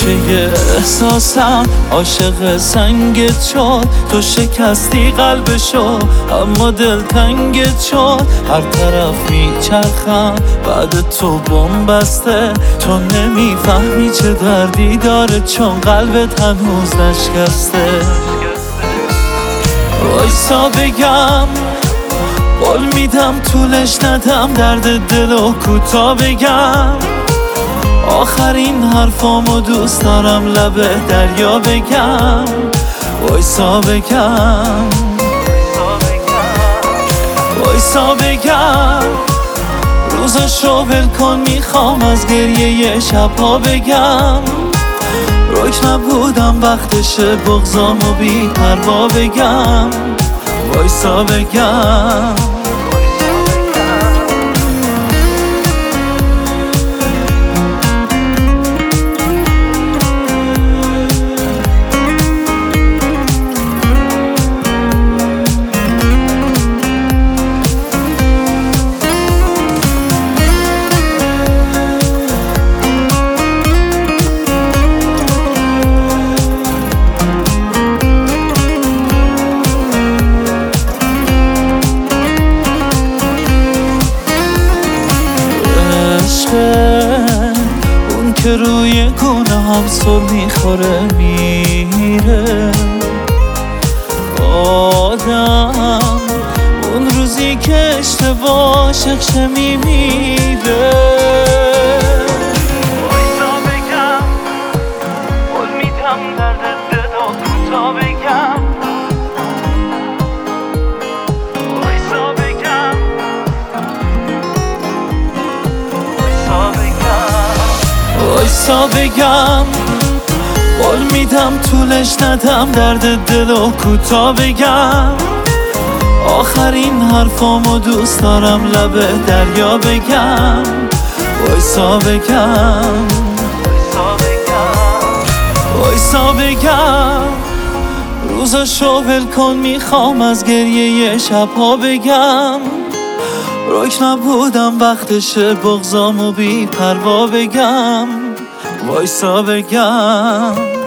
پنجه احساسم عاشق سنگت شد. تو شکستی قلبشو اما دل تنگت شد. هر طرف میچرخم بعد تو بم بسته. تو نمیفهمی چه دردی داره چون قلبت هنوز نشکسته. وایسا بگم قول میدم طولش ندم، درد دلو کوتا بگم. آخرین حرفامو دوست دارم لب دریا بگم. وایسا بگم وایسا بگم روزاشو ول کن، میخوام از گریه شبها بگم. رک نبودم وقتشه بغضامو بی پروا بگم. وایسا بگم اون که روی گونه هم سر میخوره میره. آدم اون روزی که اشتباه شخشه میمیره. وایسا بگم قول میدم درد دلو کوتا بگم. وایسا بگم وایسا بگم قول میدم طولش ندم، درد دلو کوتا بگم. آخرین حرفامو دوست دارم لب دریا بگم. وایسا بگم وایسا بگم روزاشو ول کن، میخوام از گریه شبها بگم. رک نبودم وقتشه بغضامو بی پروا بگم. وایسا بگم